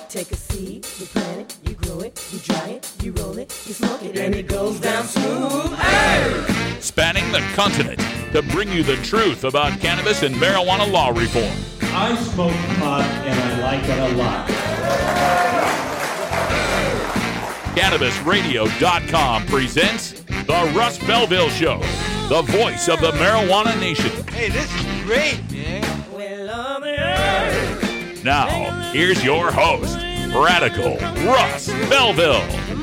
Take a seed, you plant it, you grow it, you dry it, you roll it, you smoke it, and it goes down smooth. Hey! Spanning the continent to bring you the truth about cannabis and marijuana law reform. I smoke pot and I like it a lot. CannabisRadio.com presents The Russ Belville Show, the voice of the marijuana nation. Hey, this is great, man. Now, here's your host, Radical Russ Belville.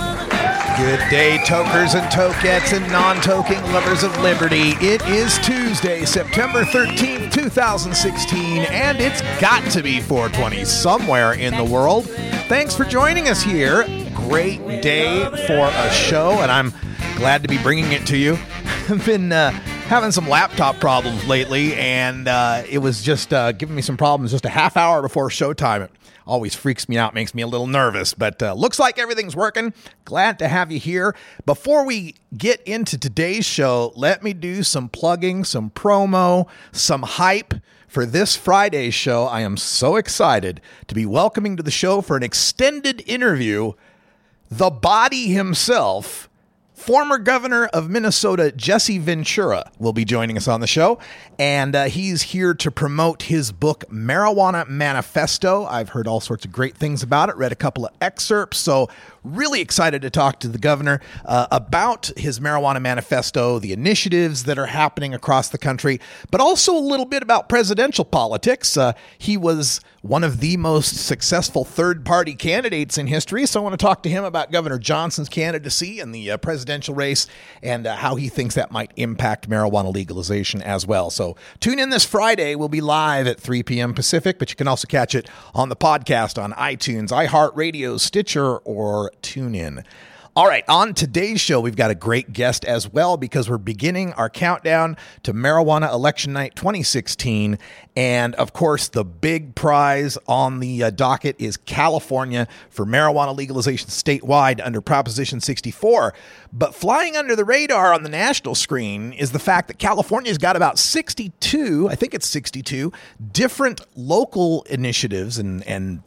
Good day, tokers and tokettes and non-toking lovers of liberty. It is Tuesday, September 13th, 2016, and it's got to be 420 somewhere in the world. Thanks for joining us here. Great day for a show, and I'm glad to be bringing it to you. I've been having some laptop problems lately, and it was just giving me some problems just a half hour before showtime. It always freaks me out, makes me a little nervous, but looks like everything's working. Glad to have you here. Before we get into today's show, let me do some plugging, some promo, some hype. For this Friday's show, I am so excited to be welcoming to the show for an extended interview the body himself. Former governor of Minnesota, Jesse Ventura, will be joining us on the show, and he's here to promote his book, Marijuana Manifesto. I've heard all sorts of great things about it, read a couple of excerpts, so really excited to talk to the governor about his Marijuana Manifesto, the initiatives that are happening across the country, but also a little bit about presidential politics. He was one of the most successful third-party candidates in history, so I want to talk to him about Governor Johnson's candidacy in the presidential race and how he thinks that might impact marijuana legalization as well. So tune in this Friday. We'll be live at 3 p.m. Pacific, but you can also catch it on the podcast on iTunes, iHeartRadio, Stitcher, or TuneIn. All right, on today's show, we've got a great guest as well because we're beginning our countdown to Marijuana Election Night 2016. And, of course, the big prize on the docket is California for marijuana legalization statewide under Proposition 64. But flying under the radar on the national screen is the fact that California's got about 62, I think it's 62, different local initiatives and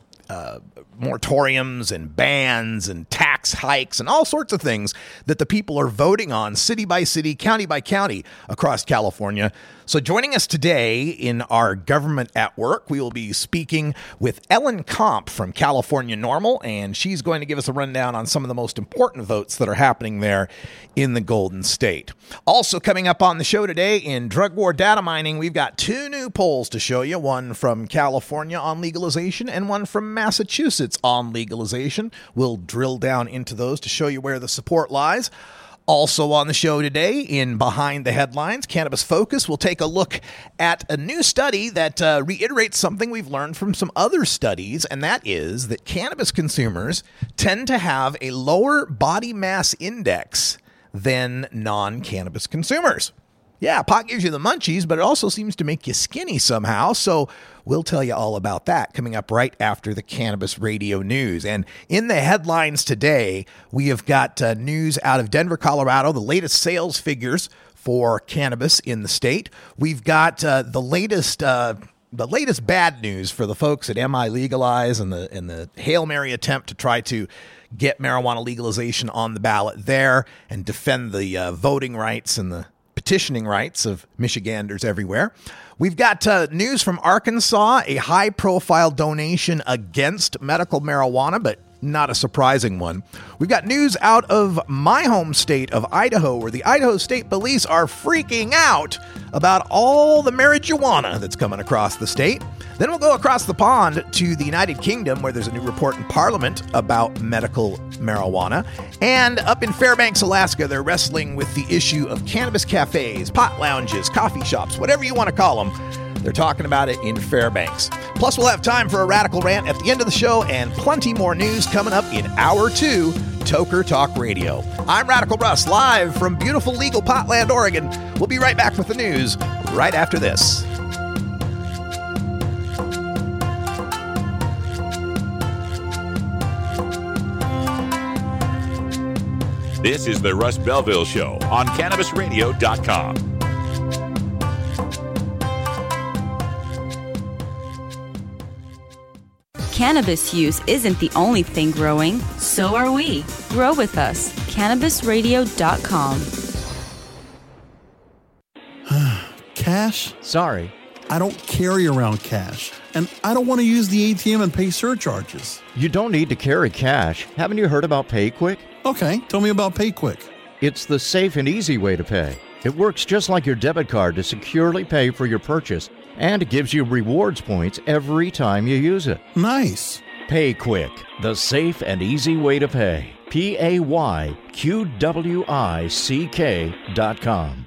moratoriums and bans and tax hikes and all sorts of things that the people are voting on city by city, county by county across California. So joining us today in our Government at Work, we will be speaking with Ellen Comp from California NORML, and she's going to give us a rundown on some of the most important votes that are happening there in the Golden State. Also coming up on the show today in Drug War Data Mining, we've got two new polls to show you, one from California on legalization and one from Massachusetts on legalization. We'll drill down into those to show you where the support lies. Also on the show today, in Behind the Headlines, Cannabis Focus, we'll take a look at a new study that reiterates something we've learned from some other studies, and that is that cannabis consumers tend to have a lower body mass index than non-cannabis consumers. Yeah, pot gives you the munchies, but it also seems to make you skinny somehow. So we'll tell you all about that coming up right after the Cannabis Radio News. And in the headlines today, we have got news out of Denver, Colorado, the latest sales figures for cannabis in the state. We've got the latest bad news for the folks at MI Legalize and the Hail Mary attempt to try to get marijuana legalization on the ballot there and defend the voting rights and the petitioning rights of Michiganders everywhere. We've got news from Arkansas, a high-profile donation against medical marijuana, but not a surprising one. We've got news out of my home state of Idaho, where the Idaho State Police are freaking out about all the marijuana that's coming across the state. Then we'll go across the pond to the United Kingdom, where there's a new report in Parliament about medical marijuana. And up in Fairbanks, Alaska, they're wrestling with the issue of cannabis cafes, pot lounges, coffee shops, whatever you want to call them. They're talking about it in Fairbanks. Plus, we'll have time for a radical rant at the end of the show and plenty more news coming up in Hour 2, Toker Talk Radio. I'm Radical Russ, live from beautiful legal Potland, Oregon. We'll be right back with the news right after this. This is the Russ Belville Show on CannabisRadio.com. Cannabis use isn't the only thing growing. So are we. Grow with us. CannabisRadio.com. Cash? Sorry. I don't carry around cash, and I don't want to use the ATM and pay surcharges. You don't need to carry cash. Haven't you heard about PayQuick? Okay, tell me about PayQuick. It's the safe and easy way to pay. It works just like your debit card to securely pay for your purchase, and it gives you rewards points every time you use it. Nice. PayQuick, the safe and easy way to pay. PayQuick.com.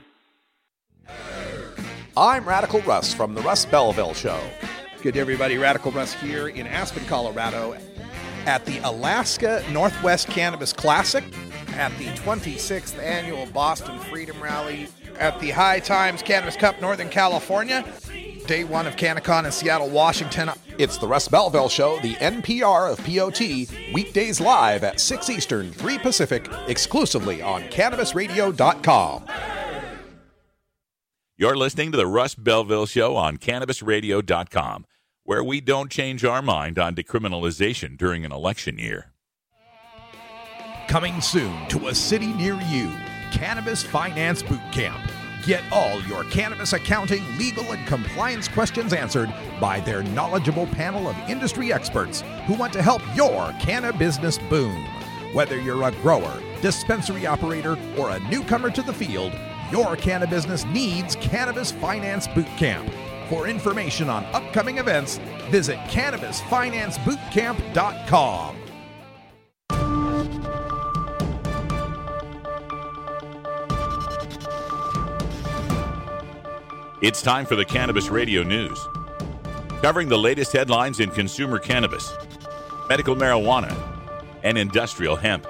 I'm Radical Russ from the Russ Belville Show. Good day, everybody. Radical Russ here in Aspen, Colorado at the Alaska Northwest Cannabis Classic, at the 26th Annual Boston Freedom Rally, at the High Times Cannabis Cup, Northern California, Day 1 of CannaCon in Seattle, Washington. It's the Russ Belville Show, the NPR of POT, weekdays live at 6 Eastern, 3 Pacific, exclusively on CannabisRadio.com. You're listening to the Russ Belville Show on CannabisRadio.com, where we don't change our mind on decriminalization during an election year. Coming soon to a city near you, Cannabis Finance Boot Camp. Get all your cannabis accounting, legal, and compliance questions answered by their knowledgeable panel of industry experts who want to help your cannabis business boom. Whether you're a grower, dispensary operator, or a newcomer to the field, your cannabis business needs Cannabis Finance Boot Camp. For information on upcoming events, visit CannabisFinanceBootCamp.com. It's time for the Cannabis Radio News, covering the latest headlines in consumer cannabis, medical marijuana, and industrial hemp.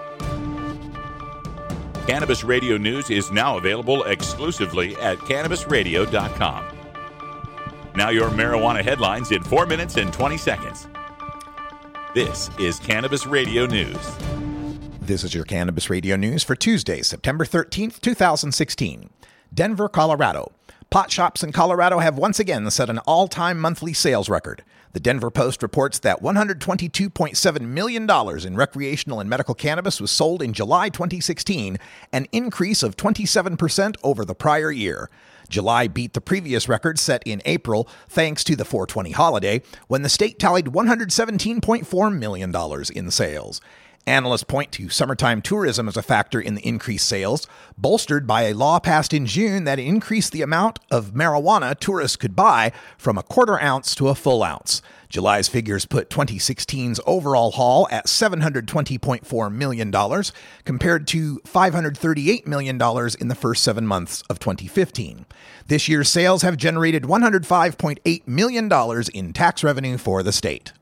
Cannabis Radio News is now available exclusively at CannabisRadio.com. Now your marijuana headlines in 4 minutes and 20 seconds. This is Cannabis Radio News. This is your Cannabis Radio News for Tuesday, September 13th, 2016. Denver, Colorado. Pot shops in Colorado have once again set an all-time monthly sales record. The Denver Post reports that $122.7 million in recreational and medical cannabis was sold in July 2016, an increase of 27% over the prior year. July beat the previous record set in April thanks to the 420 holiday, when the state tallied $117.4 million in sales. Analysts point to summertime tourism as a factor in the increased sales, bolstered by a law passed in June that increased the amount of marijuana tourists could buy from a quarter ounce to a full ounce. July's figures put 2016's overall haul at $720.4 million, compared to $538 million in the first 7 months of 2015. This year's sales have generated $105.8 million in tax revenue for the state.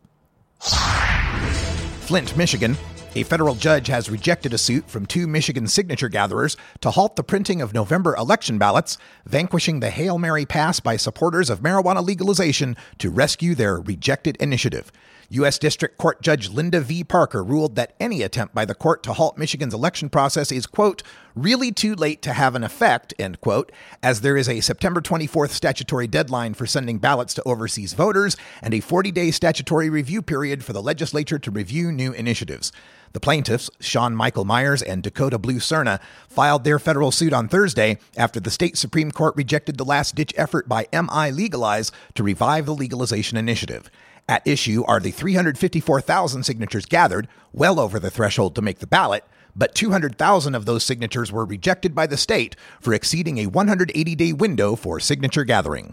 Flint, Michigan. A federal judge has rejected a suit from 2 Michigan signature gatherers to halt the printing of November election ballots, vanquishing the Hail Mary pass by supporters of marijuana legalization to rescue their rejected initiative. U.S. District Court Judge Linda V. Parker ruled that any attempt by the court to halt Michigan's election process is, quote, really too late to have an effect, end quote, as there is a September 24th statutory deadline for sending ballots to overseas voters and a 40-day statutory review period for the legislature to review new initiatives. The plaintiffs, Sean Michael Myers and Dakota Blue Cerna, filed their federal suit on Thursday after the state Supreme Court rejected the last-ditch effort by MI Legalize to revive the legalization initiative. At issue are the 354,000 signatures gathered, well over the threshold to make the ballot, but 200,000 of those signatures were rejected by the state for exceeding a 180-day window for signature gathering.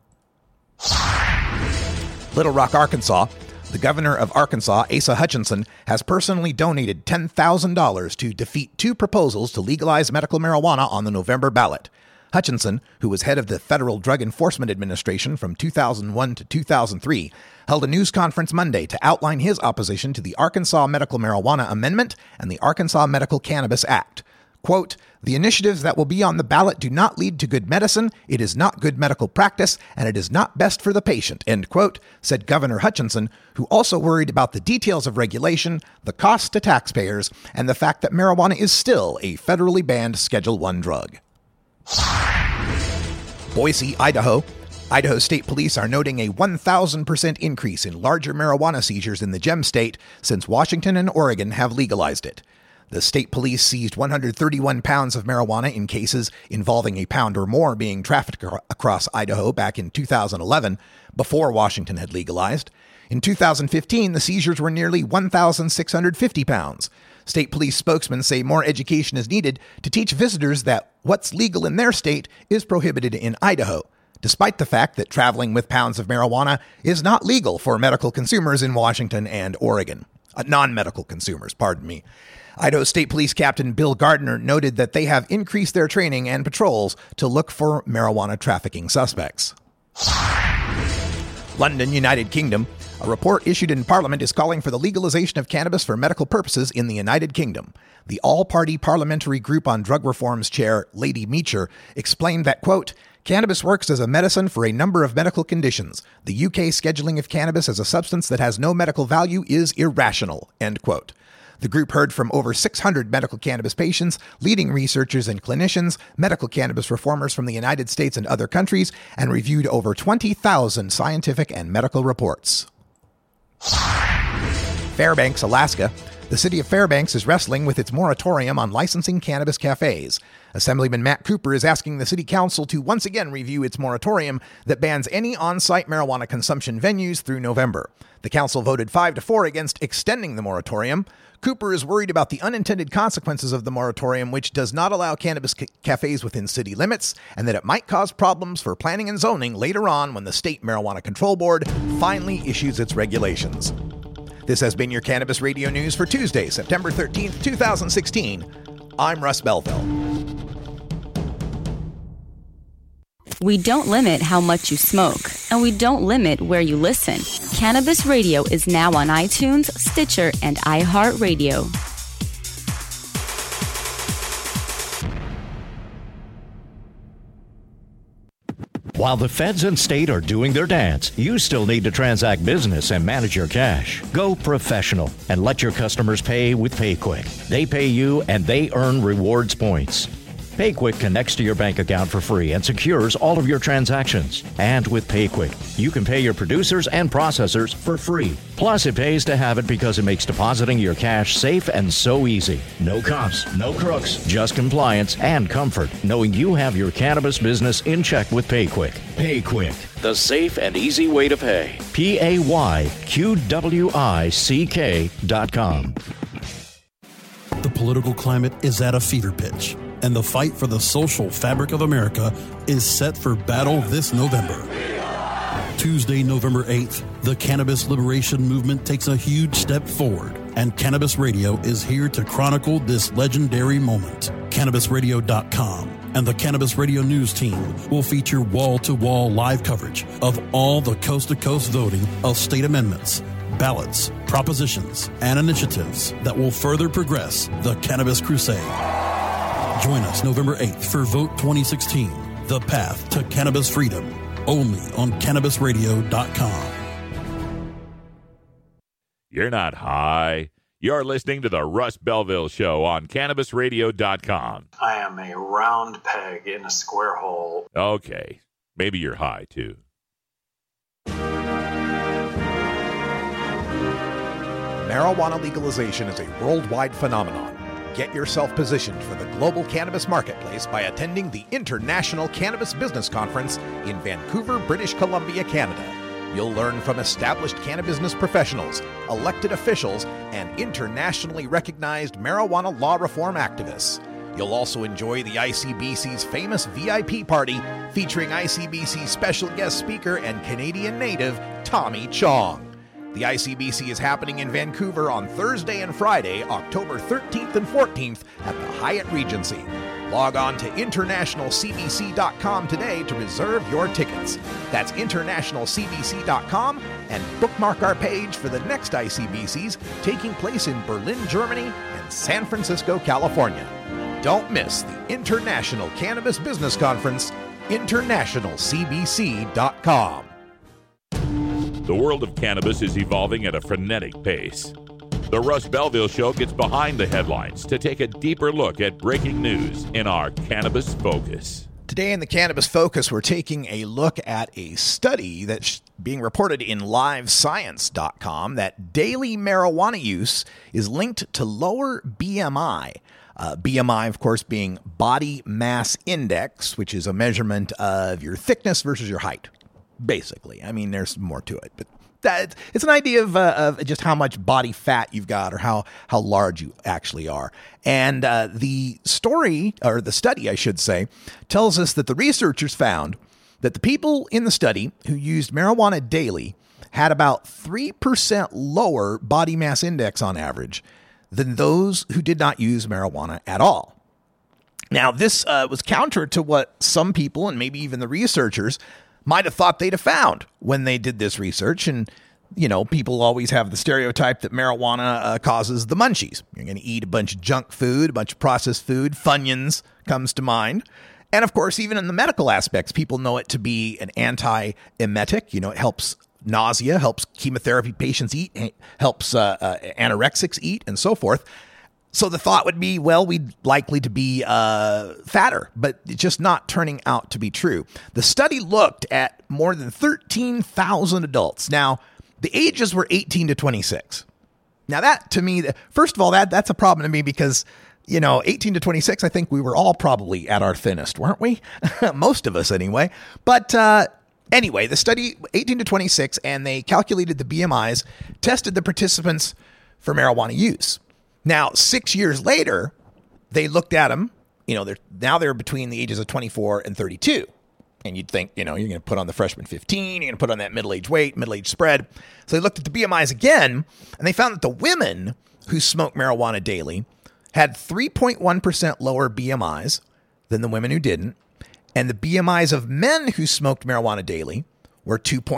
Little Rock, Arkansas. The governor of Arkansas, Asa Hutchinson, has personally donated $10,000 to defeat 2 proposals to legalize medical marijuana on the November ballot. Hutchinson, who was head of the Federal Drug Enforcement Administration from 2001 to 2003, held a news conference Monday to outline his opposition to the Arkansas Medical Marijuana Amendment and the Arkansas Medical Cannabis Act. Quote, the initiatives that will be on the ballot do not lead to good medicine, it is not good medical practice, and it is not best for the patient, end quote, said Governor Hutchinson, who also worried about the details of regulation, the costs to taxpayers, and the fact that marijuana is still a federally banned Schedule I drug. Boise, Idaho. Idaho State Police are noting a 1,000% increase in larger marijuana seizures in the Gem State since Washington and Oregon have legalized it. The state police seized 131 pounds of marijuana in cases involving a pound or more being trafficked across Idaho back in 2011, before Washington had legalized. In 2015, the seizures were nearly 1,650 pounds. State police spokesmen say more education is needed to teach visitors that what's legal in their state is prohibited in Idaho, despite the fact that traveling with pounds of marijuana is not legal for medical consumers in Washington and Oregon. Non-medical consumers, pardon me. Idaho State Police Captain Bill Gardner noted that they have increased their training and patrols to look for marijuana trafficking suspects. London, United Kingdom. A report issued in Parliament is calling for the legalization of cannabis for medical purposes in the United Kingdom. The all-party Parliamentary Group on Drug Reform's chair, Lady Meacher, explained that, quote, cannabis works as a medicine for a number of medical conditions. The UK scheduling of cannabis as a substance that has no medical value is irrational, end quote. The group heard from over 600 medical cannabis patients, leading researchers and clinicians, medical cannabis reformers from the United States and other countries, and reviewed over 20,000 scientific and medical reports. Fairbanks, Alaska. The city of Fairbanks is wrestling with its moratorium on licensing cannabis cafes. Assemblyman Matt Cooper is asking the city council to once again review its moratorium that bans any on-site marijuana consumption venues through November. The council voted 5-4 against extending the moratorium. Cooper is worried about the unintended consequences of the moratorium, which does not allow cannabis cafes within city limits, and that it might cause problems for planning and zoning later on when the State Marijuana Control Board finally issues its regulations. This has been your Cannabis Radio News for Tuesday, September 13th, 2016. I'm Russ Belville. We don't limit how much you smoke, and we don't limit where you listen. Cannabis Radio is now on iTunes, Stitcher, and iHeartRadio. While the feds and state are doing their dance, you still need to transact business and manage your cash. Go professional and let your customers pay with PayQuick. They pay you and they earn rewards points. PayQuick connects to your bank account for free and secures all of your transactions. And with PayQuick, you can pay your producers and processors for free. Plus, it pays to have it because it makes depositing your cash safe and so easy. No cops, no crooks, just compliance and comfort, knowing you have your cannabis business in check with PayQuick. PayQuick, the safe and easy way to pay. PayQuick.com. The political climate is at a fever pitch, and the fight for the social fabric of America is set for battle this November. Tuesday, November 8th, the cannabis liberation movement takes a huge step forward, and Cannabis Radio is here to chronicle this legendary moment. CannabisRadio.com and the Cannabis Radio News team will feature wall-to-wall live coverage of all the coast-to-coast voting of state amendments, ballots, propositions, and initiatives that will further progress the cannabis crusade. Join us November 8th for Vote 2016, The Path to Cannabis Freedom, only on CannabisRadio.com. You're not high. You're listening to the Russ Belville Show on CannabisRadio.com. I am a round peg in a square hole. Okay. Maybe you're high, too. Marijuana legalization is a worldwide phenomenon. Get yourself positioned for the global cannabis marketplace by attending the International Cannabis Business Conference in Vancouver, British Columbia, Canada. You'll learn from established cannabis professionals, elected officials, and internationally recognized marijuana law reform activists. You'll also enjoy the ICBC's famous VIP party featuring ICBC special guest speaker and Canadian native Tommy Chong. The ICBC is happening in Vancouver on Thursday and Friday, October 13th and 14th at the Hyatt Regency. Log on to internationalcbc.com today to reserve your tickets. That's internationalcbc.com and bookmark our page for the next ICBCs taking place in Berlin, Germany and San Francisco, California. Don't miss the International Cannabis Business Conference, internationalcbc.com. The world of cannabis is evolving at a frenetic pace. The Russ Belville Show gets behind the headlines to take a deeper look at breaking news in our Cannabis Focus. Today in the Cannabis Focus, we're taking a look at a study that's being reported in LiveScience.com that daily marijuana use is linked to lower BMI. BMI, of course, being body mass index, which is a measurement of your thickness versus your height, basically. I mean, there's more to it, but it's an idea of just how much body fat you've got or how large you actually are. And the story, or the study, I should say, tells us that the researchers found that the people in the study who used marijuana daily had about 3% lower body mass index on average than those who did not use marijuana at all. Now, this was counter to what some people, and maybe even the researchers, might have thought they'd have found when they did this research. And, you know, people always have the stereotype that marijuana causes the munchies. You're going to eat a bunch of junk food, a bunch of processed food. Funyuns comes to mind. And, of course, even in the medical aspects, people know it to be an anti-emetic. You know, it helps nausea, helps chemotherapy patients eat, helps anorexics eat, and so forth. So the thought would be, well, we'd likely to be fatter, but it's just not turning out to be true. The study looked at more than 13,000 adults. Now, the ages were 18 to 26. Now, that, to me, first of all, that's a problem to me because, you know, 18 to 26, I think we were all probably at our thinnest, weren't we? Most of us, anyway. But anyway, the study, 18 to 26, and they calculated the BMIs, tested the participants for marijuana use. Now, 6 years later, they looked at them, you know, they're between the ages of 24 and 32. And you'd think, you know, you're going to put on the freshman 15, you're going to put on that middle-age weight, middle-age spread. So they looked at the BMIs again, and they found that the women who smoked marijuana daily had 3.1% lower BMIs than the women who didn't. And the BMIs of men who smoked marijuana daily were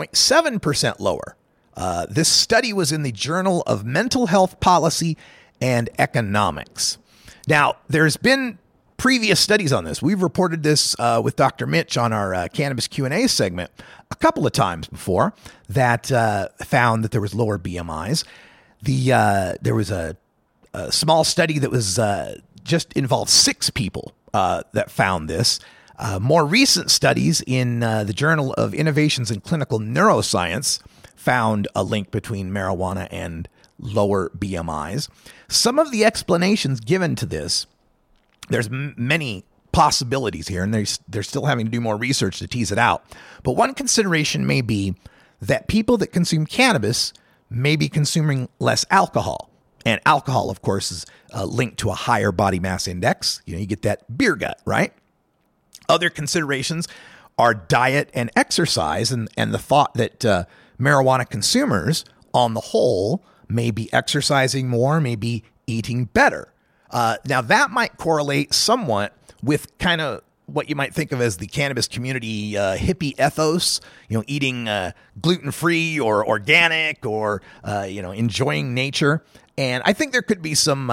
2.7% lower. This study was in the Journal of Mental Health Policy and Economics. Now, there's been previous studies on this. We've reported this with Dr. Mitch on our Cannabis Q&A segment a couple of times before that found that there was lower BMIs. There was a small study that was just involved 6 people that found this. More recent studies in the Journal of Innovations in Clinical Neuroscience found a link between marijuana and lower BMIs. Some of the explanations given to this, there's many possibilities here, and they're still having to do more research to tease it out. But one consideration may be that people that consume cannabis may be consuming less alcohol. And alcohol, of course, is linked to a higher body mass index. You know, you get that beer gut, right? Other considerations are diet and exercise, and the thought that marijuana consumers, on the whole, may be exercising more, may be eating better. Now, that might correlate somewhat with kind of what you might think of as the cannabis community hippie ethos, you know, eating gluten-free or organic or, you know, enjoying nature. And I think there could be some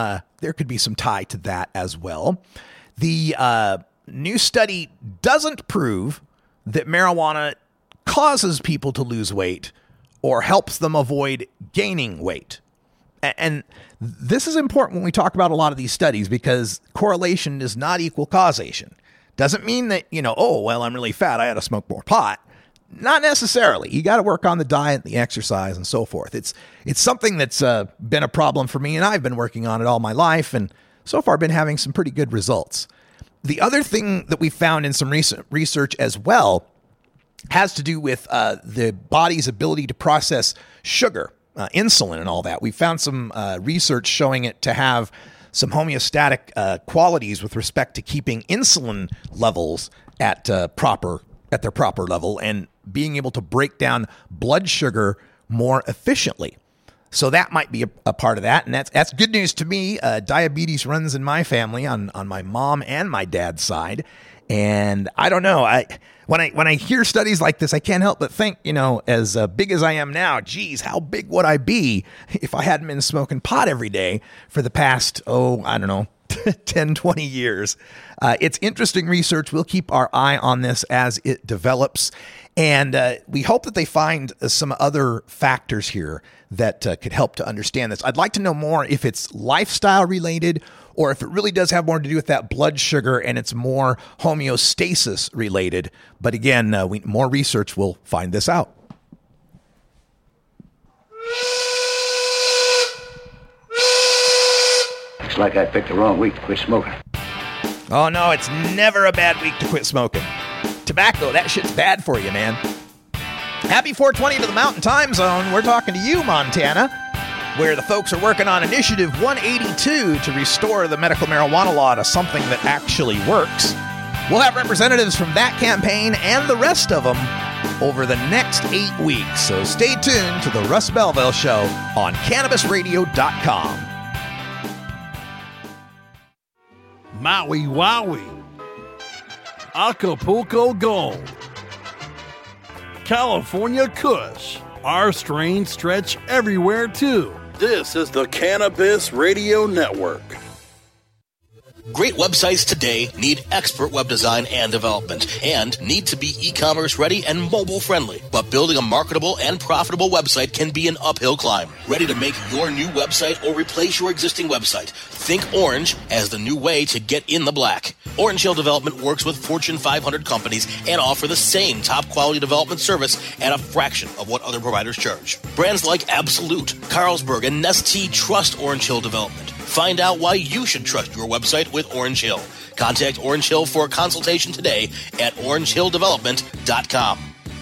tie to that as well. The new study doesn't prove that marijuana causes people to lose weight or helps them avoid gaining weight. And this is important when we talk about a lot of these studies because correlation does not equal causation. Doesn't mean that, you know, oh, well, I'm really fat, I ought to smoke more pot. Not necessarily. You got to work on the diet, the exercise, and so forth. It's something that's been a problem for me, and I've been working on it all my life, and so far been having some pretty good results. The other thing that we found in some recent research as well has to do with the body's ability to process sugar, insulin and all that. We found some research showing it to have some homeostatic qualities with respect to keeping insulin levels at their proper level and being able to break down blood sugar more efficiently. So that might be a part of that, and that's good news to me. Diabetes runs in my family on my mom and my dad's side, and I don't know. When I hear studies like this, I can't help but think, you know, as big as I am now, geez, how big would I be if I hadn't been smoking pot every day for the past 10 10, 20 years. It's interesting research. We'll keep our eye on this as it develops. And we hope that they find some other factors here that could help to understand this. I'd like to know more if it's lifestyle related or if it really does have more to do with that blood sugar and it's more homeostasis related. But again, more research will find this out. Looks like I picked the wrong week to quit smoking. Oh, no, it's never a bad week to quit smoking. Tobacco, that shit's bad for you, man. Happy 420 to the Mountain Time Zone. We're talking to you, Montana, where the folks are working on Initiative 182 to restore the medical marijuana law to something that actually works. We'll have representatives from that campaign and the rest of them over the next 8 weeks. So stay tuned to the Russ Belville Show on CannabisRadio.com. Maui Wowie, Acapulco Gold, California Kush. Our strains stretch everywhere too. This is the Cannabis Radio Network. Great websites today need expert web design and development and need to be e-commerce ready and mobile friendly. But building a marketable and profitable website can be an uphill climb. Ready to make your new website or replace your existing website? Think Orange as the new way to get in the black. Orange Hill Development works with Fortune 500 companies and offer the same top quality development service at a fraction of what other providers charge. Brands like Absolute, Carlsberg, and Nestea trust Orange Hill Development. Find out why you should trust your website with Orange Hill. Contact Orange Hill for a consultation today at orangehilldevelopment.com.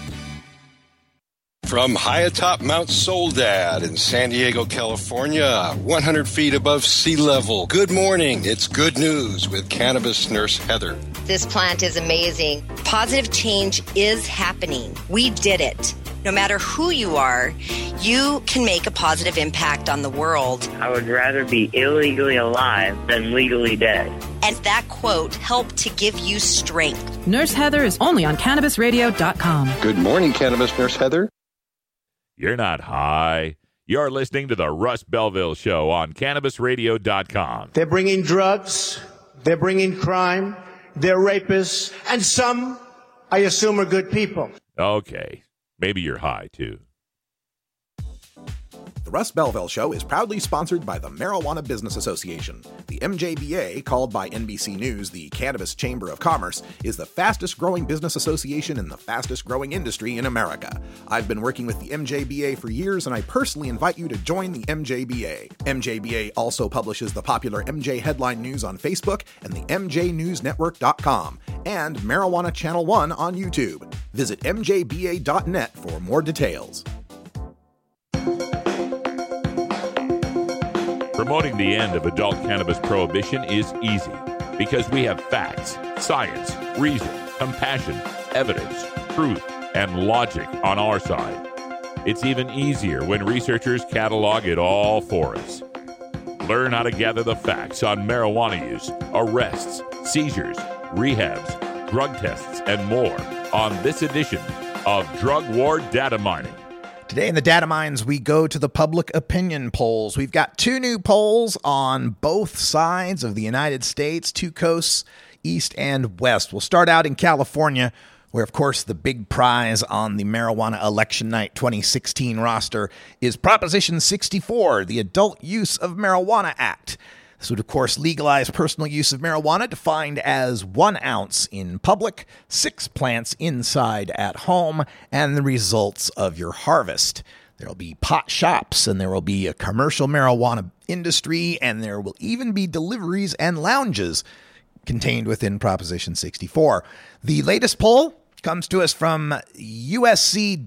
From high atop Mount Soledad in San Diego, California, 100 feet above sea level. Good morning. It's good news with Cannabis Nurse Heather. This plant is amazing. Positive change is happening. We did it. No matter who you are, you can make a positive impact on the world. I would rather be illegally alive than legally dead. And that quote helped to give you strength. Nurse Heather is only on CannabisRadio.com. Good morning, Cannabis Nurse Heather. You're not high. You're listening to the Russ Belville Show on CannabisRadio.com. They're bringing drugs. They're bringing crime. They're rapists. And some, I assume, are good people. Okay. Maybe you're high, too. The Russ Belville Show is proudly sponsored by the Marijuana Business Association. The MJBA, called by NBC News the Cannabis Chamber of Commerce, is the fastest growing business association in the fastest growing industry in America. I've been working with the MJBA for years, and I personally invite you to join the MJBA. MJBA also publishes the popular MJ Headline News on Facebook and the MJNewsNetwork.com and Marijuana Channel 1 on YouTube. Visit mjba.net for more details. Promoting the end of adult cannabis prohibition is easy because we have facts, science, reason, compassion, evidence, truth, and logic on our side. It's even easier when researchers catalog it all for us. Learn how to gather the facts on marijuana use, arrests, seizures, rehabs, drug tests, and more on this edition of Drug War Data Mining. Today in the Data Mines, we go to the public opinion polls. We've got two new polls on both sides of the United States, two coasts, east and west. We'll start out in California, where, of course, the big prize on the Marijuana Election Night 2016 roster is Proposition 64, the Adult Use of Marijuana Act. This would, of course, legalize personal use of marijuana defined as 1 ounce in public, 6 plants inside at home, and the results of your harvest. There will be pot shops, and there will be a commercial marijuana industry, and there will even be deliveries and lounges contained within Proposition 64. The latest poll comes to us from USC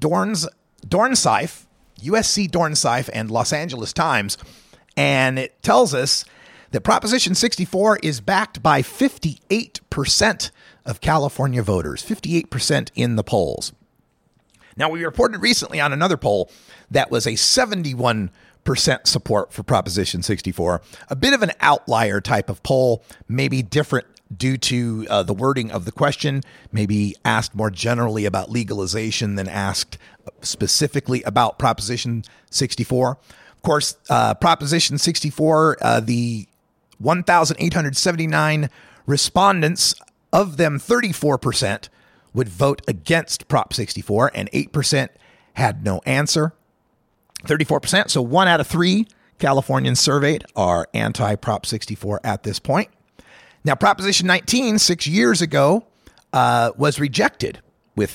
Dornsife and Los Angeles Times, and it tells us that Proposition 64 is backed by 58% of California voters, 58% in the polls. Now, we reported recently on another poll that was a 71% support for Proposition 64, a bit of an outlier type of poll, maybe different due to the wording of the question, maybe asked more generally about legalization than asked specifically about Proposition 64. Of course, Proposition 64, the 1,879 respondents, of them 34% would vote against Prop 64 and 8% had no answer. 34%, so 1 out of 3 Californians surveyed are anti-Prop 64 at this point. Now, Proposition 19, 6 years ago, was rejected with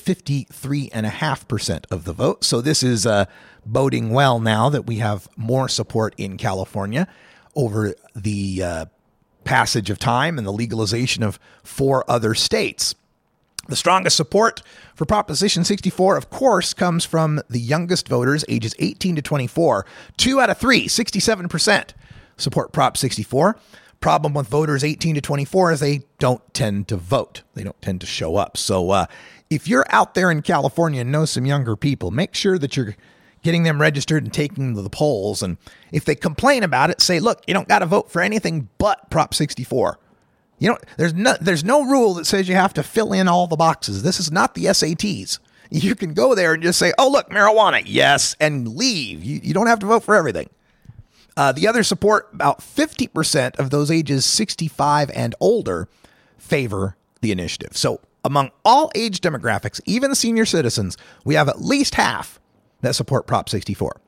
53.5% of the vote. So this is boding well now that we have more support in California over the passage of time and the legalization of 4 other states. The strongest support for Proposition 64, of course, comes from the youngest voters, ages 18 to 24. 2 out of 3, 67%, support Prop 64. Problem with voters 18 to 24 is they don't tend to vote. They don't tend to show up. So if you're out there in California and know some younger people, make sure that you're getting them registered and taking them to the polls. And if they complain about it, say, look, you don't got to vote for anything but Prop 64. You know, there's no rule that says you have to fill in all the boxes. This is not the SATs. You can go there and just say, oh, look, marijuana, yes, and leave. You don't have to vote for everything. The other support, about 50% of those ages 65 and older favor the initiative. So among all age demographics, even senior citizens, we have at least half that support Prop 64.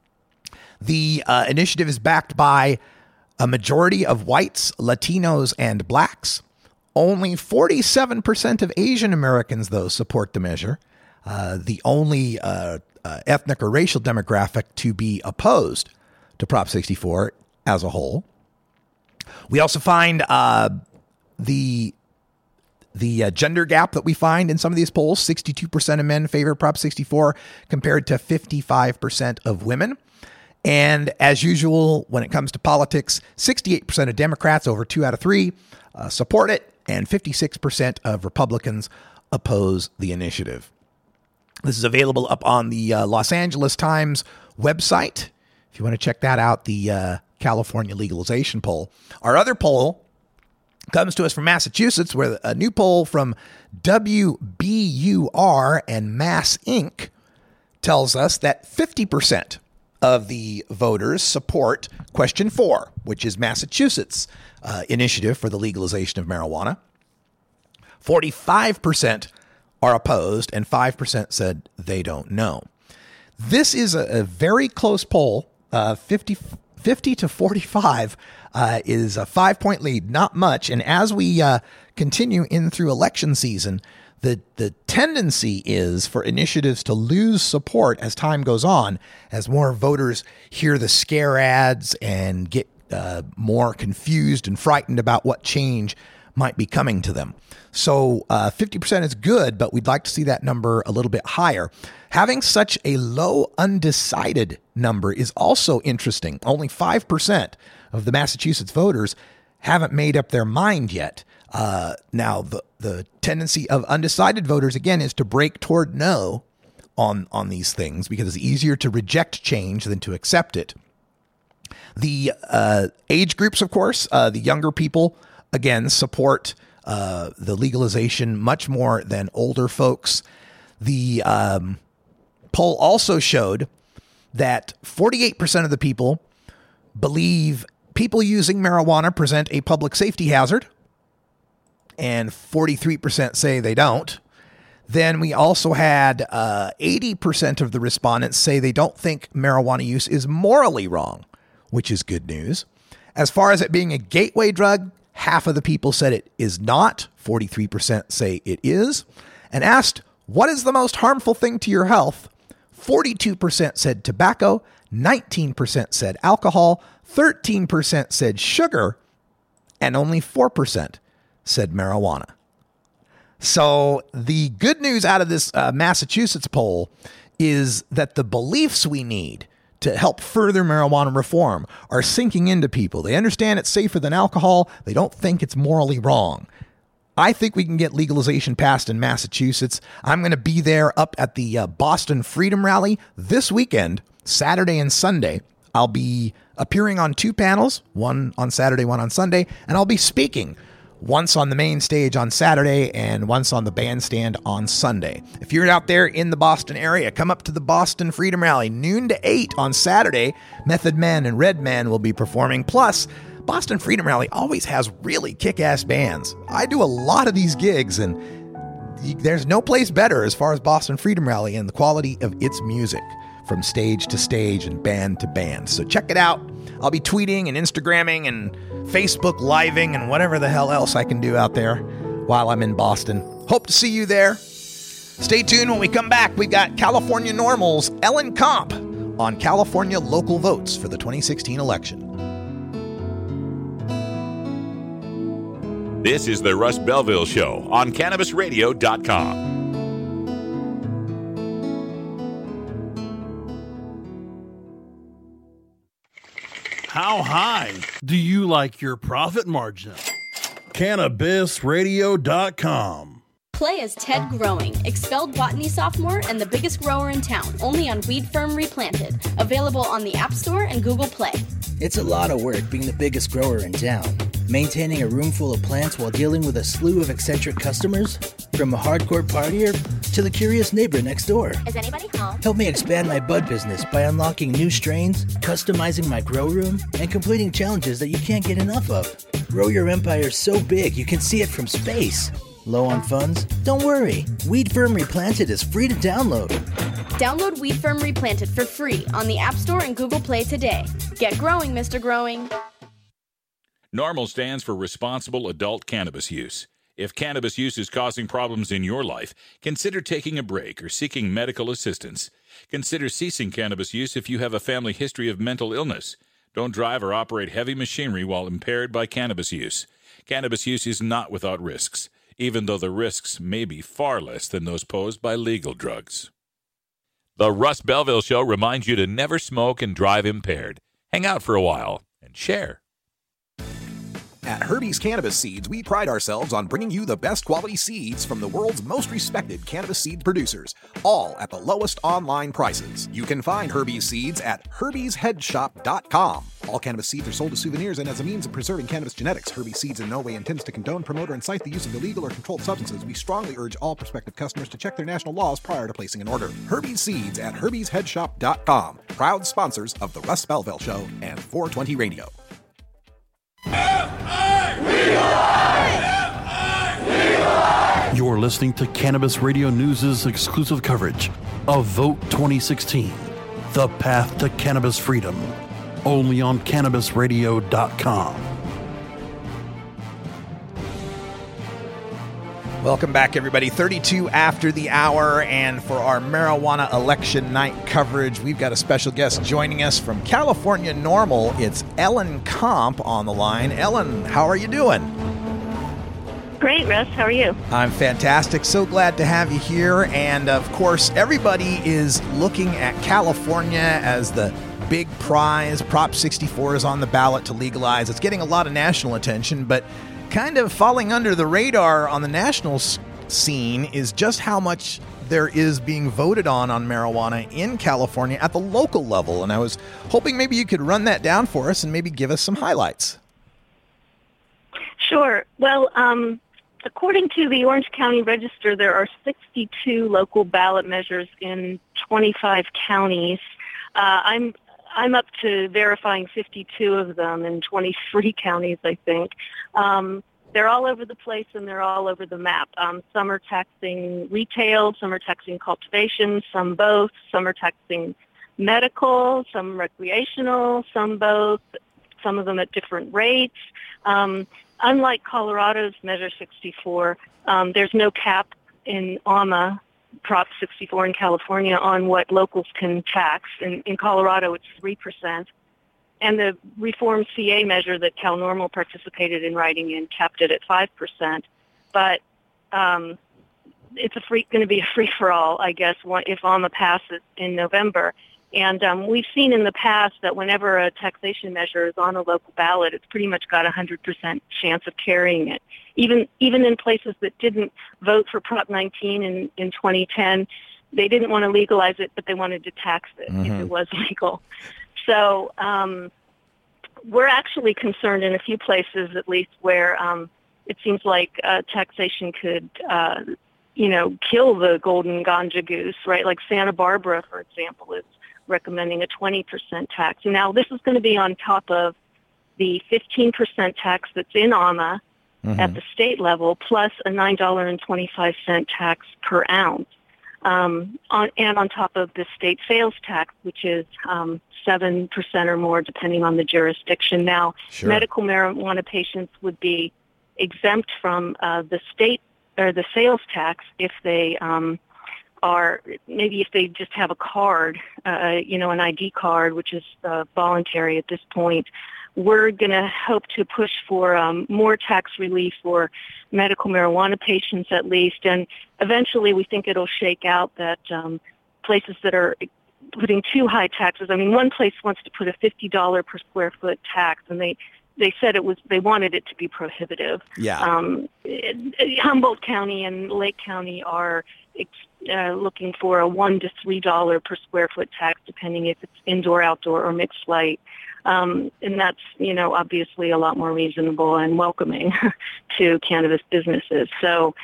The initiative is backed by a majority of whites, Latinos, and blacks. Only 47% of Asian Americans, though, support the measure. The only ethnic or racial demographic to be opposed to Prop 64 as a whole. We also find the gender gap that we find in some of these polls. 62% of men favor Prop 64 compared to 55% of women. And as usual, when it comes to politics, 68% of Democrats, over 2 out of 3, support it, and 56% of Republicans oppose the initiative. This is available up on the Los Angeles Times website. If you want to check that out, the California legalization poll. Our other poll comes to us from Massachusetts, where a new poll from WBUR and Mass Inc. tells us that 50% of the voters support question 4, which is Massachusetts' initiative for the legalization of marijuana. 45% are opposed, and 5% said they don't know. This is a very close poll. 50 to 45 is a 5-point lead, not much. And as we continue in through election season, the tendency is for initiatives to lose support as time goes on, as more voters hear the scare ads and get more confused and frightened about what change might be coming to them. So 50% is good, but we'd like to see that number a little bit higher. Having such a low undecided number is also interesting. Only 5% of the Massachusetts voters haven't made up their mind yet. Now, the tendency of undecided voters, again, is to break toward no on these things because it's easier to reject change than to accept it. The age groups, of course, the younger people, again, support the legalization much more than older folks. The poll also showed that 48% of the people believe people using marijuana present a public safety hazard, and 43% say they don't. Then we also had 80% of the respondents say they don't think marijuana use is morally wrong, which is good news. As far as it being a gateway drug, half of the people said it is not. 43% say it is. And asked, what is the most harmful thing to your health? 42% said tobacco, 19% said alcohol, 13% said sugar, and only 4% said marijuana. So the good news out of this Massachusetts poll is that the beliefs we need to help further marijuana reform are sinking into people. They understand it's safer than alcohol. They don't think it's morally wrong. I think we can get legalization passed in Massachusetts. I'm going to be there up at the Boston Freedom Rally this weekend, Saturday and Sunday. I'll be appearing on 2 panels, one on Saturday, one on Sunday, and I'll be speaking once on the main stage on Saturday and once on the bandstand on Sunday. If you're out there in the Boston area, come up to the Boston Freedom Rally, noon to 8 on Saturday. Method Man and Redman will be performing. Plus, Boston Freedom Rally always has really kick-ass bands. I do a lot of these gigs, and there's no place better as far as Boston Freedom Rally and the quality of its music from stage to stage and band to band. So check it out. I'll be tweeting and Instagramming and Facebook living and whatever the hell else I can do out there while I'm in Boston. Hope to see you there. Stay tuned. When we come back, we've got California Normal's Ellen Comp on California local votes for the 2016 election. This is the Russ Belville Show on CannabisRadio.com. How high do you like your profit margin? CannabisRadio.com. Play as Ted Growing, expelled botany sophomore and the biggest grower in town, only on Weed Firm Replanted. Available on the App Store and Google Play. It's a lot of work being the biggest grower in town. Maintaining a room full of plants while dealing with a slew of eccentric customers? From a hardcore partier to the curious neighbor next door. Is anybody home? Help me expand my bud business by unlocking new strains, customizing my grow room, and completing challenges that you can't get enough of. Grow your empire so big you can see it from space. Low on funds? Don't worry. Weed Firm Replanted is free to download. Download Weed Firm Replanted for free on the App Store and Google Play today. Get growing, Mr. Growing. NORML stands for Responsible Adult Cannabis Use. If cannabis use is causing problems in your life, consider taking a break or seeking medical assistance. Consider ceasing cannabis use if you have a family history of mental illness. Don't drive or operate heavy machinery while impaired by cannabis use. Cannabis use is not without risks, even though the risks may be far less than those posed by legal drugs. The Russ Belville Show reminds you to never smoke and drive impaired. Hang out for a while and share. At Herbie's Cannabis Seeds, we pride ourselves on bringing you the best quality seeds from the world's most respected cannabis seed producers, all at the lowest online prices. You can find Herbie's seeds at herbiesheadshop.com. All cannabis seeds are sold as souvenirs and as a means of preserving cannabis genetics. Herbie's Seeds in no way intends to condone, promote, or incite the use of illegal or controlled substances. We strongly urge all prospective customers to check their national laws prior to placing an order. Herbie's Seeds at herbiesheadshop.com. Proud sponsors of the Russ Belville Show and 420 Radio. You're listening to Cannabis Radio News' exclusive coverage of Vote 2016, The Path to Cannabis Freedom, only on CannabisRadio.com. Welcome back, everybody. 32 after the hour, and for our marijuana election night coverage, we've got a special guest joining us from California NORML. It's Ellen Comp on the line. Ellen, how are you doing? Great, Russ. How are you? I'm fantastic. So glad to have you here. And, of course, everybody is looking at California as the big prize. Prop 64 is on the ballot to legalize. It's getting a lot of national attention, but kind of falling under the radar on the national scene is just how much there is being voted on marijuana in California at the local level. And I was hoping maybe you could run that down for us and maybe give us some highlights. Sure. Well, according to the Orange County Register, there are 62 local ballot measures in 25 counties. I'm up to verifying 52 of them in 23 counties, I think. They're all over the place and they're all over the map. Some are taxing retail, some are taxing cultivation, some both, some are taxing medical, some recreational, some both, some of them at different rates. Unlike Colorado's Measure 64, there's no cap in OMA, Prop 64 in California, on what locals can tax. In Colorado, it's 3%. And the reformed CA measure that Cal NORML participated in writing in capped it at 5%. But it's going to be a free-for-all, I guess, if OMA passes in November. And we've seen in the past that whenever a taxation measure is on a local ballot, it's pretty much got a 100% chance of carrying it. Even in places that didn't vote for Prop 19 in 2010, they didn't want to legalize it, but they wanted to tax it if it was legal. So we're actually concerned in a few places, at least, where it seems like taxation could, kill the golden ganja goose, right? Like Santa Barbara, for example, is recommending a 20% tax. Now, this is going to be on top of the 15% tax that's in AMA at the state level, plus a $9.25 tax per ounce. On top of the state sales tax, which is 7% or more, depending on the jurisdiction. Now, medical marijuana patients would be exempt from the state or the sales tax if they if they just have a card, an ID card, which is voluntary at this point. We're going to hope to push for more tax relief for medical marijuana patients at least, and eventually we think it'll shake out that places that are putting too high taxes. I mean, one place wants to put a $50 per square foot tax, and they said they wanted it to be prohibitive. Yeah. Humboldt County and Lake County are looking for a $1 to $3 per square foot tax, depending if it's indoor, outdoor, or mixed light. And that's, obviously a lot more reasonable and welcoming to cannabis businesses. So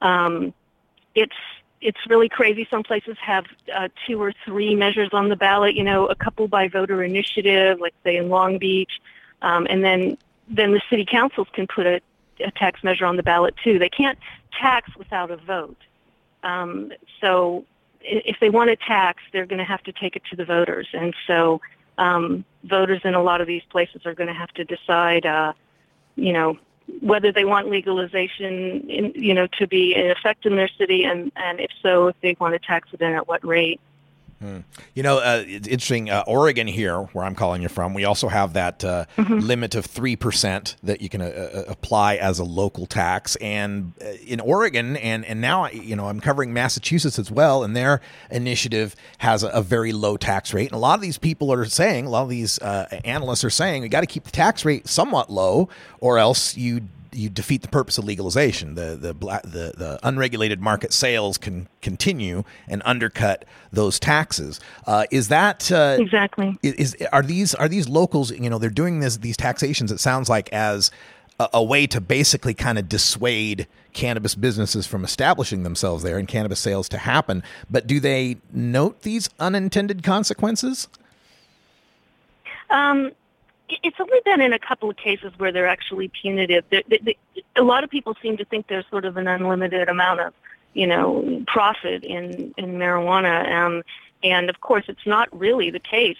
it's really crazy. Some places have 2 or 3 measures on the ballot, a couple by voter initiative, like say in Long Beach. And then the city councils can put a tax measure on the ballot too. They can't tax without a vote. So if they want to tax, they're going to have to take it to the voters. And so voters in a lot of these places are going to have to decide, whether they want legalization, to be in effect in their city, and if so, if they want to tax it and at what rate. It's interesting. Oregon here, where I'm calling you from, we also have that limit of 3% that you can apply as a local tax. And in Oregon, and now I'm covering Massachusetts as well, and their initiative has a very low tax rate. And a lot of these people are saying, a lot of these analysts are saying, we got to keep the tax rate somewhat low, or else you defeat the purpose of legalization. The unregulated market sales can continue and undercut those taxes. Is that exactly? Are these locals? They're doing these taxations. It sounds like as a way to basically kind of dissuade cannabis businesses from establishing themselves there and cannabis sales to happen. But do they note these unintended consequences? It's only been in a couple of cases where they're actually punitive. A lot of people seem to think there's sort of an unlimited amount of, profit in marijuana. And of course, it's not really the case.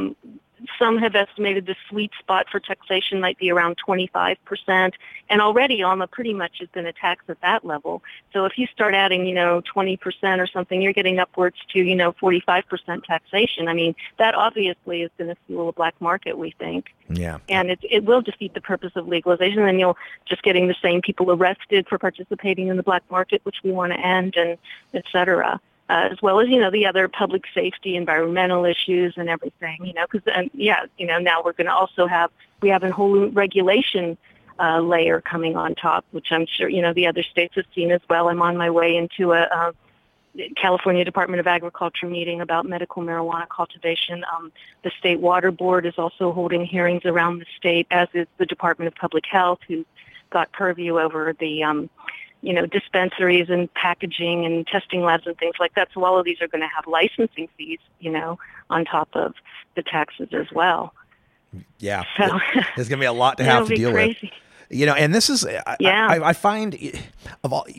Some have estimated the sweet spot for taxation might be around 25%. And already ALMA pretty much has been a tax at that level. So if you start adding, 20% or something, you're getting upwards to, 45% taxation. I mean, that obviously is going to fuel a black market, we think. Yeah. And it will defeat the purpose of legalization. And you'll just getting the same people arrested for participating in the black market, which we want to end, and et cetera. As well as, the other public safety, environmental issues and everything, because, now we're going to also we have a whole regulation layer coming on top, which I'm sure, the other states have seen as well. I'm on my way into a California Department of Agriculture meeting about medical marijuana cultivation. The State Water Board is also holding hearings around the state, as is the Department of Public Health, who's got purview over the dispensaries and packaging and testing labs and things like that. So all of these are going to have licensing fees, on top of the taxes as well. Yeah. So there's going to be a lot to have to deal with. And this is, I find of all,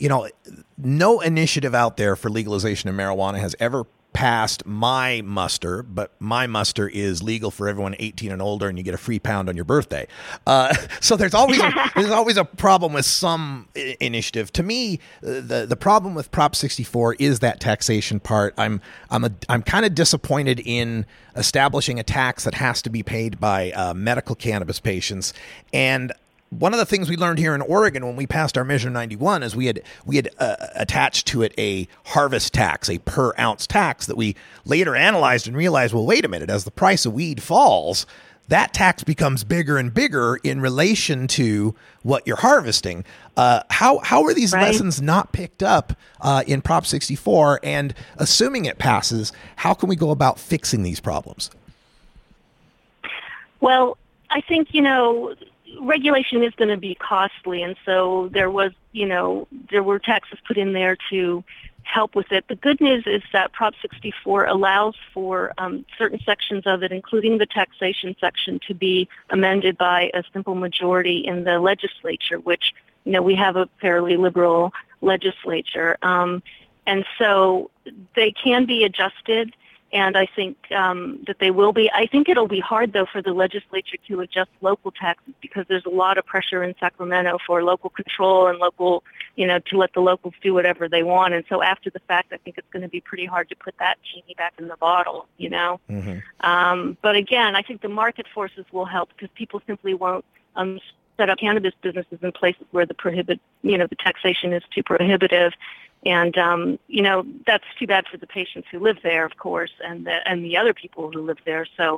no initiative out there for legalization of marijuana has ever passed my muster, but my muster is legal for everyone 18 and older, and you get a free pound on your birthday. So there's always a problem with some initiative. To me, the problem with Prop 64 is that taxation part. I'm kind of disappointed in establishing a tax that has to be paid by medical cannabis patients. And one of the things we learned here in Oregon when we passed our Measure 91 is we had attached to it a harvest tax, a per ounce tax that we later analyzed and realized, well, wait a minute, as the price of weed falls, that tax becomes bigger and bigger in relation to what you're harvesting. How are these lessons not picked up in Prop 64? And assuming it passes, how can we go about fixing these problems? Well, I think, regulation is going to be costly, and so there were taxes put in there to help with it. The good news is that Prop 64 allows for certain sections of it, including the taxation section, to be amended by a simple majority in the legislature, which, we have a fairly liberal legislature. And so they can be adjusted, and I think that they will be. I think it'll be hard, though, for the legislature to adjust local taxes because there's a lot of pressure in Sacramento for local control and local, to let the locals do whatever they want. And so after the fact, I think it's going to be pretty hard to put that genie back in the bottle, Mm-hmm. But again, I think the market forces will help because people simply won't set up cannabis businesses in places where the taxation is too prohibitive. And, that's too bad for the patients who live there, of course, and the other people who live there. So,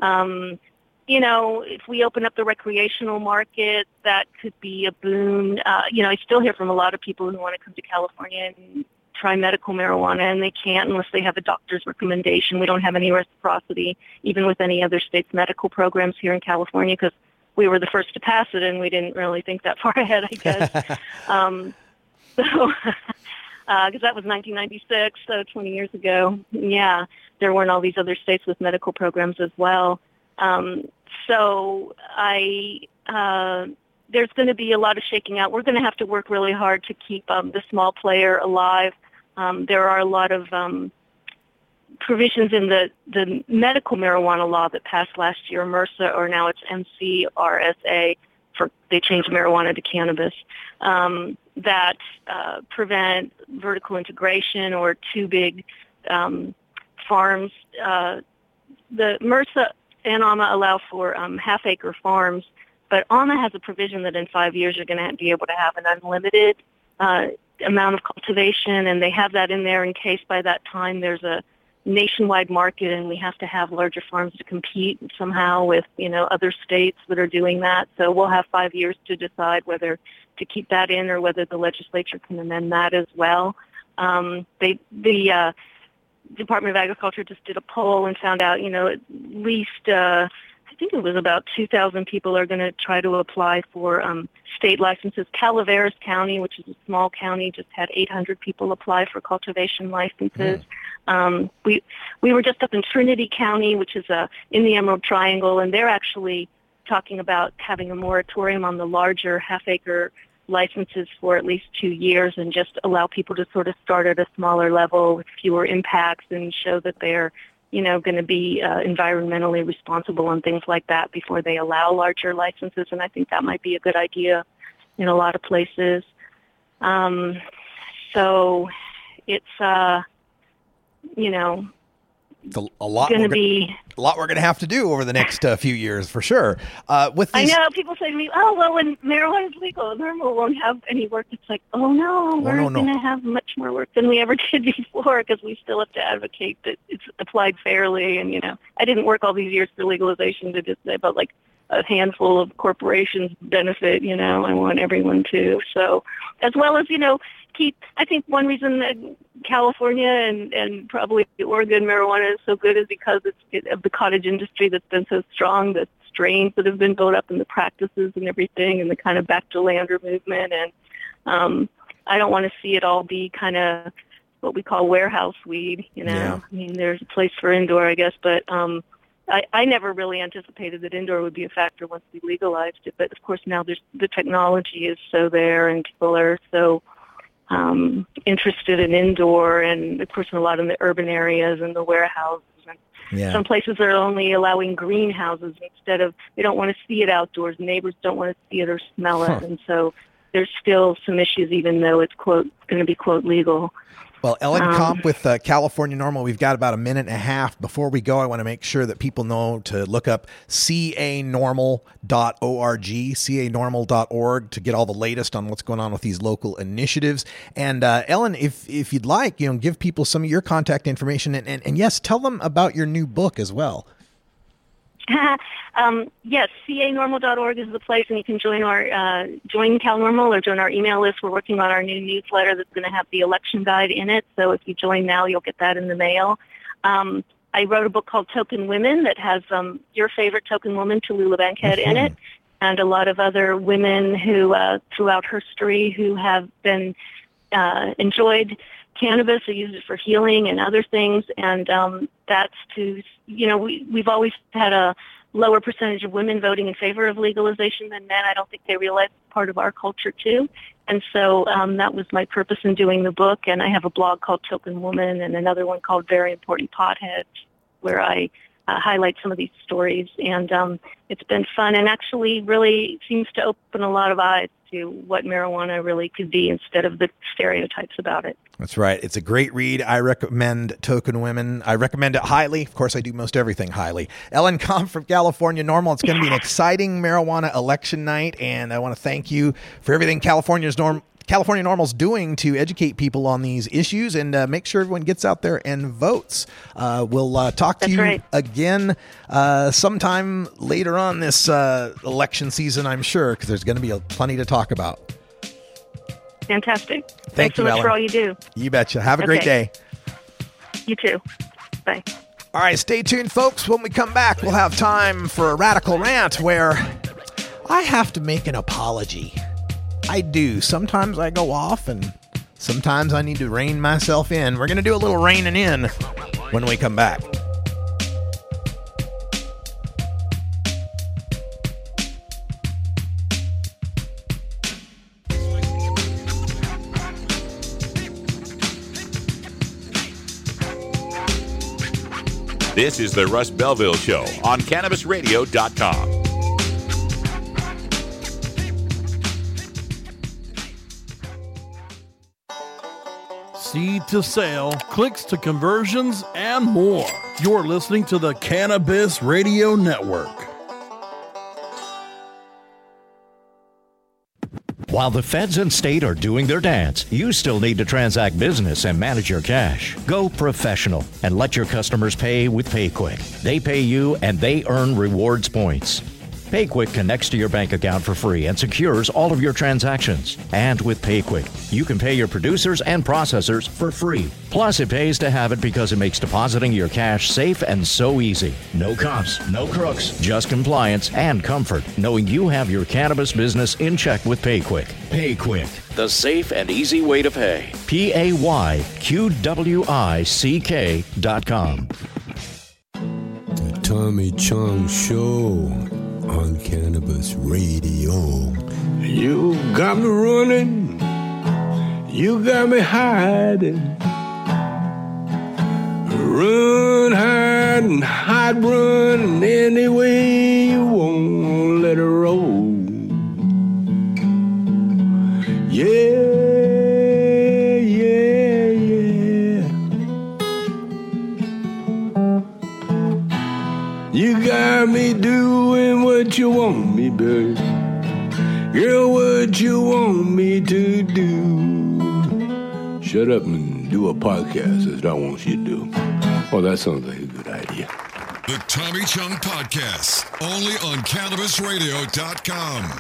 if we open up the recreational market, that could be a boon. I still hear from a lot of people who want to come to California and try medical marijuana, and they can't unless they have a doctor's recommendation. We don't have any reciprocity, even with any other states' medical programs here in California, because we were the first to pass it, and we didn't really think that far ahead, I guess. Because that was 1996, so 20 years ago. Yeah, there weren't all these other states with medical programs as well. There's going to be a lot of shaking out. We're going to have to work really hard to keep the small player alive. There are a lot of provisions in the medical marijuana law that passed last year, MRSA, or now it's MCRSA, they changed marijuana to cannabis, that prevent vertical integration or too big farms. The MRSA and AMA allow for half-acre farms, but AMA has a provision that in 5 years you're going to be able to have an unlimited amount of cultivation, and they have that in there in case by that time there's a nationwide market and we have to have larger farms to compete somehow with, other states that are doing that. So we'll have 5 years to decide whether to keep that in or whether the legislature can amend that as well. The Department of Agriculture just did a poll and found out, at least, I think it was about 2,000 people are going to try to apply for state licenses. Calaveras County, which is a small county, just had 800 people apply for cultivation licenses. We were just up in Trinity County, which is in the Emerald Triangle, and they're actually talking about having a moratorium on the larger half-acre licenses for at least 2 years and just allow people to sort of start at a smaller level with fewer impacts and show that they're, going to be environmentally responsible and things like that before they allow larger licenses. And I think that might be a good idea in a lot of places. So it's, a lot we're going to have to do over the next few years, for sure. With these... I know people say to me, "Oh, well, when marijuana is legal, NORML won't have any work." It's like, oh no, we're going to have much more work than we ever did before because we still have to advocate that it's applied fairly. And I didn't work all these years for legalization to just say about like a handful of corporations benefit. I want everyone to. So, as well as I think one reason that California and probably Oregon marijuana is so good is because of the cottage industry that's been so strong, the strains that have been built up and the practices and everything and the kind of back to lander movement. And I don't want to see it all be kind of what we call warehouse weed, Yeah. I mean, there's a place for indoor, I guess, but I never really anticipated that indoor would be a factor once we legalized it. But, of course, now the technology is so there and people are so interested in indoor, and of course in a lot of the urban areas and the warehouses. And some places are only allowing greenhouses instead of, they don't want to see it outdoors. Neighbors don't want to see it or smell it. And so there's still some issues even though it's, quote, going to be, quote, legal. Well, Ellen Komp with California NORML, we've got about a minute and a half. Before we go, I want to make sure that people know to look up canormal.org, canormal.org, to get all the latest on what's going on with these local initiatives. And Ellen, if you'd like, give people some of your contact information. And yes, tell them about your new book as well. Yes, canormal.org is the place, and you can join our join Cal NORML or join our email list. We're working on our new newsletter that's going to have the election guide in it. So if you join now, you'll get that in the mail. I wrote a book called Token Women that has your favorite token woman, Tallulah Bankhead, in it. and a lot of other women who, throughout history, who have been enjoyed cannabis or used it for healing and other things. And that's to, we've always had a lower percentage of women voting in favor of legalization than men. I don't think they realize it's part of our culture too. And so that was my purpose in doing the book. And I have a blog called Token Woman and another one called Very Important Potheads, where I highlight some of these stories. And it's been fun and actually really seems to open a lot of eyes to what marijuana really could be instead of the stereotypes about it. That's right. It's a great read. I recommend Token Women. I recommend it highly. Of course, I do most everything highly. Ellen Kampf from California NORML. It's going to be an exciting marijuana election night, and I want to thank you for everything California NORML's doing to educate people on these issues and make sure everyone gets out there and votes. We'll talk to you again sometime later on this election season, I'm sure, because there's going to be plenty to talk about. Fantastic. Thanks so much for all you do. You betcha. Have a great day. You too. Bye. All right, stay tuned, folks. When we come back, we'll have time for a radical rant where I have to make an apology. I do. Sometimes I go off, and sometimes I need to rein myself in. We're going to do a little reining in when we come back. This is the Russ Belville Show on CannabisRadio.com. Seed to sale, clicks to conversions, and more. You're listening to the Cannabis Radio Network. While the feds and state are doing their dance, you still need to transact business and manage your cash. Go professional and let your customers pay with PayQuick. They pay you and they earn rewards points. PayQuick connects to your bank account for free and secures all of your transactions. And with PayQuick, you can pay your producers and processors for free. Plus, it pays to have it because it makes depositing your cash safe and so easy. No cops, no crooks, just compliance and comfort, knowing you have your cannabis business in check with PayQuick. PayQuick, the safe and easy way to pay. PayQuick.com. The Tommy Chong Show on Cannabis Radio. You got me running, you got me hiding. Run, hide, and hide, run any way you want, let it roll. Yeah, yeah, yeah. You got me doing what you want me, baby. Girl, what you want me to do? Shut up and do a podcast as I want you to do. Oh, that sounds like a good idea. The Tommy Chong Podcast, only on CannabisRadio.com.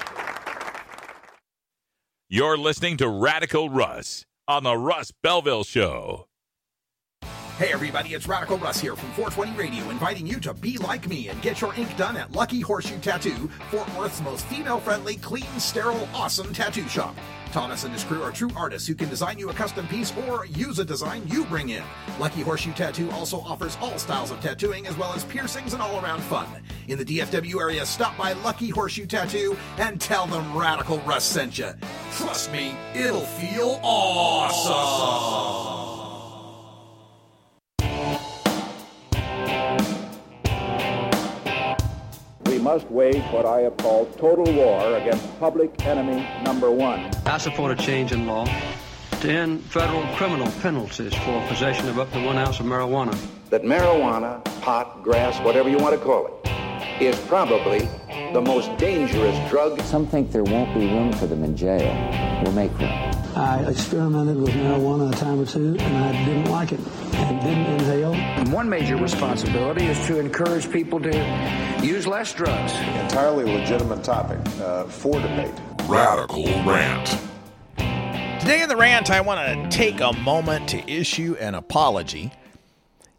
You're listening to Radical Russ on the Russ Belville Show. Hey everybody, it's Radical Russ here from 420 Radio, inviting you to be like me and get your ink done at Lucky Horseshoe Tattoo, Fort Worth's most female-friendly, clean, sterile, awesome tattoo shop. Thomas and his crew are true artists who can design you a custom piece or use a design you bring in. Lucky Horseshoe Tattoo also offers all styles of tattooing as well as piercings and all-around fun. In the DFW area, stop by Lucky Horseshoe Tattoo and tell them Radical Russ sent you. Trust me, it'll feel awesome. We must wage what I have called total war against public enemy number one. I support a change in law to end federal criminal penalties for possession of up to 1 ounce of marijuana. That marijuana, pot, grass, whatever you want to call it, is probably the most dangerous drug. Some think there won't be room for them in jail. We'll make room. I experimented with marijuana a time or two, and I didn't like it and didn't inhale. And one major responsibility is to encourage people to use less drugs. Entirely legitimate topic for debate. Radical Rant. Today in the rant, I want to take a moment to issue an apology.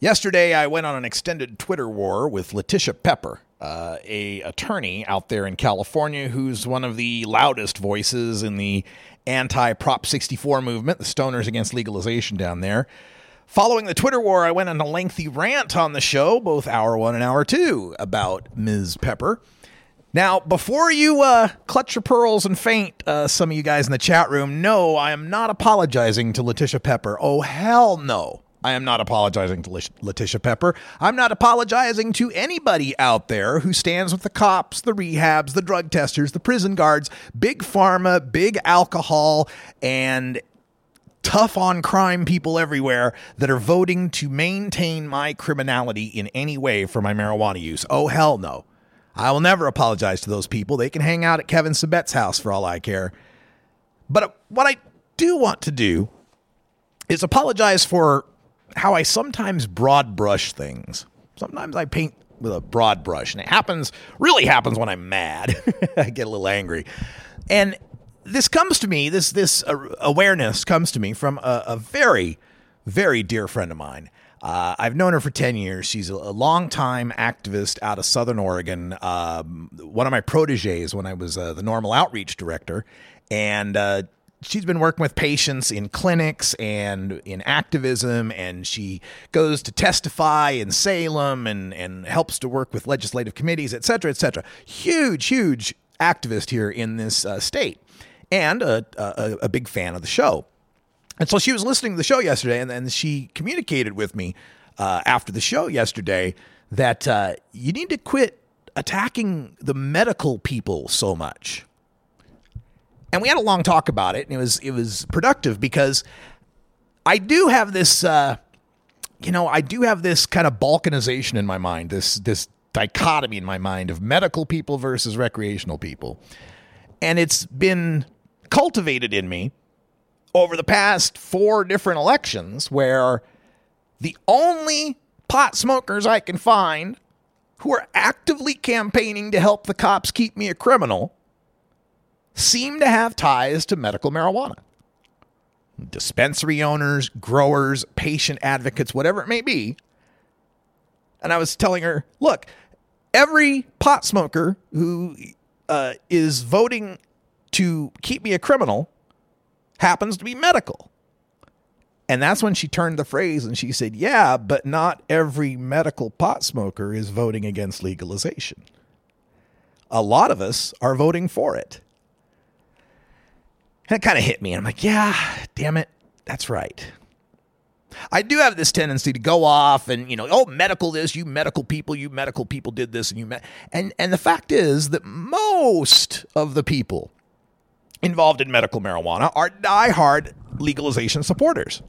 Yesterday, I went on an extended Twitter war with Letitia Pepper, a attorney out there in California who's one of the loudest voices in the anti-Prop 64 movement, the stoners against legalization down there. Following the Twitter war, I went on a lengthy rant on the show, both hour 1 and hour 2, about Ms. Pepper. Now, before you clutch your pearls and faint, some of you guys in the chat room, no, I am not apologizing to Letitia Pepper. Oh, hell no. I am not apologizing to Letitia Pepper. I'm not apologizing to anybody out there who stands with the cops, the rehabs, the drug testers, the prison guards, big pharma, big alcohol, and tough on crime people everywhere that are voting to maintain my criminality in any way for my marijuana use. Oh, hell no. I will never apologize to those people. They can hang out at Kevin Sabet's house for all I care. But what I do want to do is apologize for how I sometimes broad brush things. Sometimes I paint with a broad brush, and it really happens when I'm mad. I get a little angry. And this comes to me, this awareness comes to me from a very, very dear friend of mine. I've known her for 10 years. She's a longtime activist out of Southern Oregon. One of my proteges when I was the Normal Outreach Director. And she's been working with patients in clinics and in activism, and she goes to testify in Salem and helps to work with legislative committees, et cetera, et cetera. Huge, huge activist here in this state, and a big fan of the show. And so she was listening to the show yesterday, and then she communicated with me after the show yesterday that you need to quit attacking the medical people so much. And we had a long talk about it, and it was productive because I do have this, I do have this kind of balkanization in my mind, this dichotomy in my mind of medical people versus recreational people. And it's been cultivated in me over the past 4 different elections where the only pot smokers I can find who are actively campaigning to help the cops keep me a criminal seem to have ties to medical marijuana. Dispensary owners, growers, patient advocates, whatever it may be. And I was telling her, look, every pot smoker who is voting to keep me a criminal happens to be medical. And that's when she turned the phrase and she said, yeah, but not every medical pot smoker is voting against legalization. A lot of us are voting for it. And it kind of hit me. And I'm like, yeah, damn it. That's right. I do have this tendency to go off and, medical this, you medical people did this. And the fact is that most of the people involved in medical marijuana are diehard legalization supporters.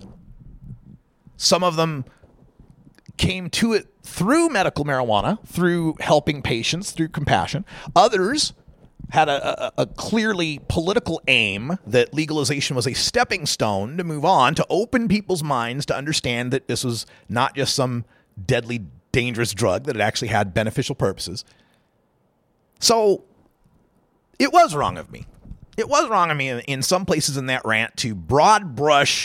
Some of them came to it through medical marijuana, through helping patients, through compassion. Others had a clearly political aim that legalization was a stepping stone to move on, to open people's minds to understand that this was not just some deadly, dangerous drug, that it actually had beneficial purposes. So it was wrong of me. It was wrong of me in some places in that rant to broad brush,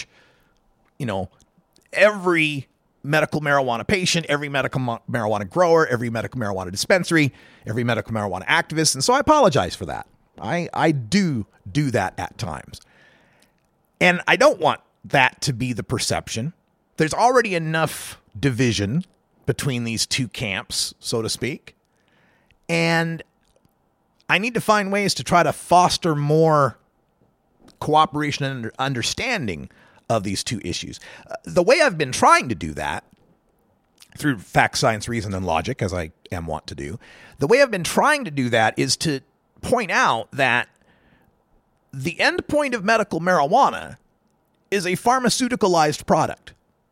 every medical marijuana patient, every medical marijuana grower, every medical marijuana dispensary, every medical marijuana activist. And so I apologize for that. I do that at times. And I don't want that to be the perception. There's already enough division between these two camps, so to speak. And I need to find ways to try to foster more cooperation and understanding of these two issues. The way I've been trying to do that, through fact, science, reason, and logic, as I am wont to do, the way I've been trying to do that is to point out that the end point of medical marijuana is a pharmaceuticalized product.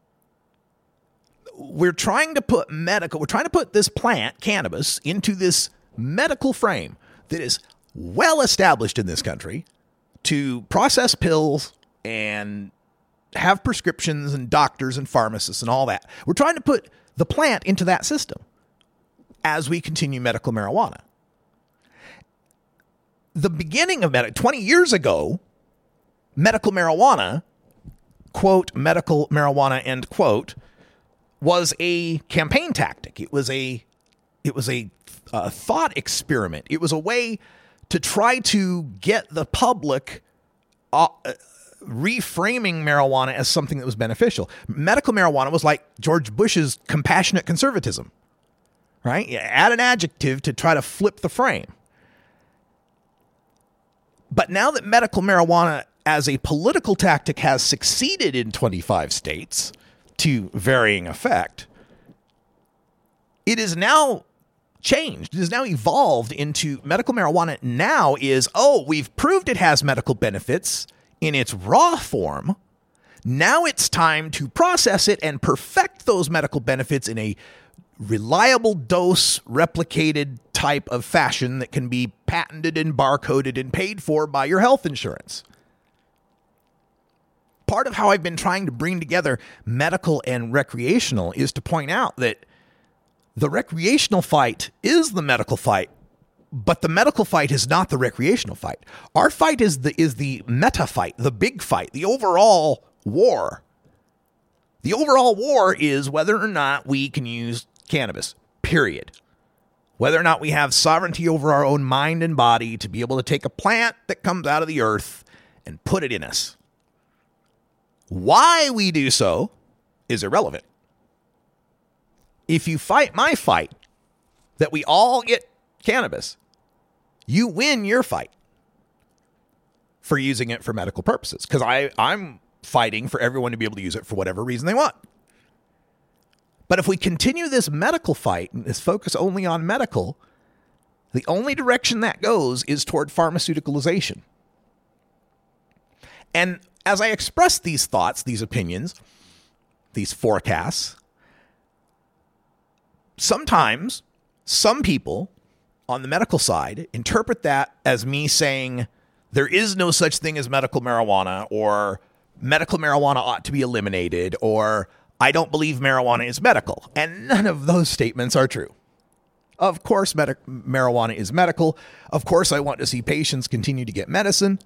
We're trying to put this plant, cannabis, into this medical frame that is well established in this country to process pills and have prescriptions and doctors and pharmacists and all that. We're trying to put the plant into that system as we continue medical marijuana. The beginning of 20 years ago, medical marijuana, quote, medical marijuana, end quote, was a campaign tactic. It was a thought experiment. It was a way to try to get the public reframing marijuana as something that was beneficial. Medical marijuana was like George Bush's compassionate conservatism, right? You add an adjective to try to flip the frame. But now that medical marijuana as a political tactic has succeeded in 25 states to varying effect, it is now changed. It has now evolved into medical marijuana now is, we've proved it has medical benefits in its raw form. Now it's time to process it and perfect those medical benefits in a reliable dose replicated type of fashion that can be patented and barcoded and paid for by your health insurance. Part of how I've been trying to bring together medical and recreational is to point out that the recreational fight is the medical fight, but the medical fight is not the recreational fight. Our fight is the meta fight, the big fight, the overall war. The overall war is whether or not we can use cannabis, period. Whether or not we have sovereignty over our own mind and body to be able to take a plant that comes out of the earth and put it in us. Why we do so is irrelevant. If you fight my fight, that we all get cannabis, you win your fight for using it for medical purposes. Because I'm fighting for everyone to be able to use it for whatever reason they want. But if we continue this medical fight and this focus only on medical, the only direction that goes is toward pharmaceuticalization. And as I express these thoughts, these opinions, these forecasts, sometimes some people on the medical side interpret that as me saying there is no such thing as medical marijuana, or medical marijuana ought to be eliminated, or I don't believe marijuana is medical. And none of those statements are true. Of course, marijuana is medical. Of course, I want to see patients continue to get medicine.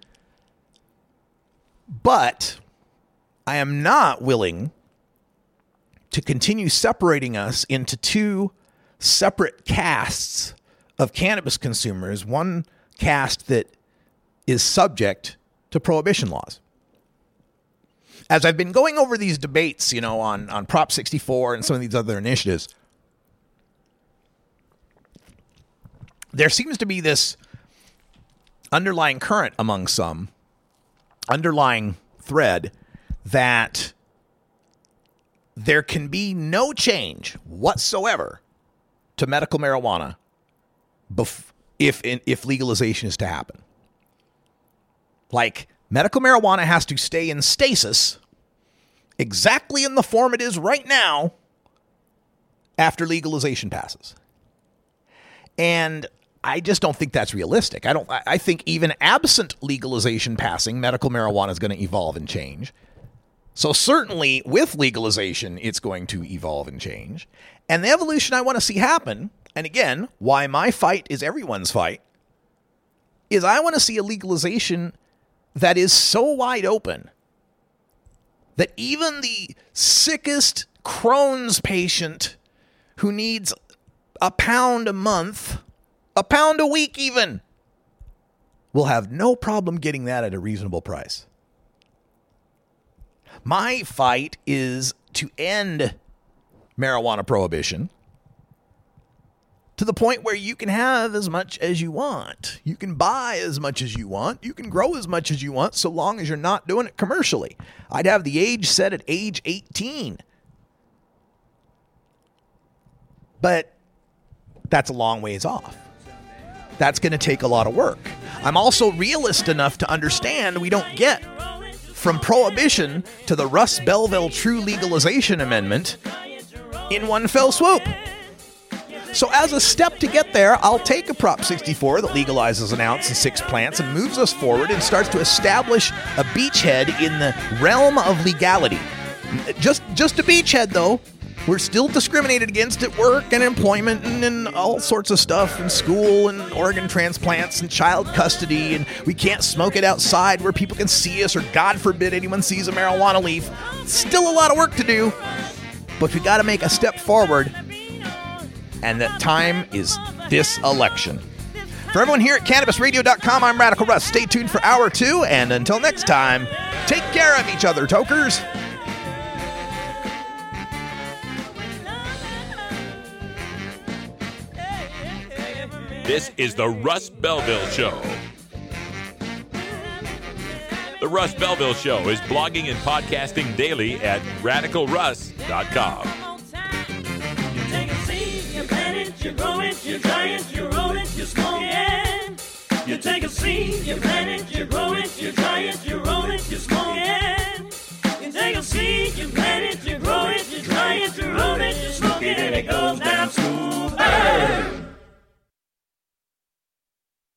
But I am not willing to continue separating us into two separate castes of cannabis consumers, one caste that is subject to prohibition laws. As I've been going over these debates, on Prop 64 and some of these other initiatives, there seems to be this underlying current among some, underlying thread, that there can be no change whatsoever to medical marijuana if legalization is to happen. Like, medical marijuana has to stay in stasis exactly in the form it is right now after legalization passes. And I just don't think that's realistic. I think even absent legalization passing, medical marijuana is going to evolve and change. So certainly with legalization, it's going to evolve and change. And the evolution I want to see happen, and again, why my fight is everyone's fight, is I want to see a legalization that is so wide open that even the sickest Crohn's patient who needs a pound a month, a pound a week even, will have no problem getting that at a reasonable price. My fight is to end marijuana prohibition to the point where you can have as much as you want. You can buy as much as you want. You can grow as much as you want, so long as you're not doing it commercially. I'd have the age set at age 18. But that's a long ways off. That's going to take a lot of work. I'm also realist enough to understand we don't get from prohibition to the Russ Belville True Legalization Amendment in one fell swoop. So as a step to get there, I'll take a Prop 64 that legalizes an ounce and 6 plants and moves us forward and starts to establish a beachhead in the realm of legality. Just a beachhead, though. We're still discriminated against at work and employment and all sorts of stuff, and school and organ transplants and child custody, and we can't smoke it outside where people can see us, or God forbid anyone sees a marijuana leaf. Still a lot of work to do. but we got to make a step forward, and that time is this election. For everyone here at CannabisRadio.com, I'm Radical Russ. Stay tuned for Hour 2, and until next time, take care of each other, tokers. This is the Russ Belville Show. The Russ Belville Show is blogging and podcasting daily at RadicalRuss.com. You take a seed, you plant it, you grow it, you dry it, you roll it, you smoke it. You take a seed, you plant it, you grow it, you dry it, you roll it, you smoke it. You take a seed, you plant it, you grow it, you dry it, you roll it, you smoke it, and it goes down smooth.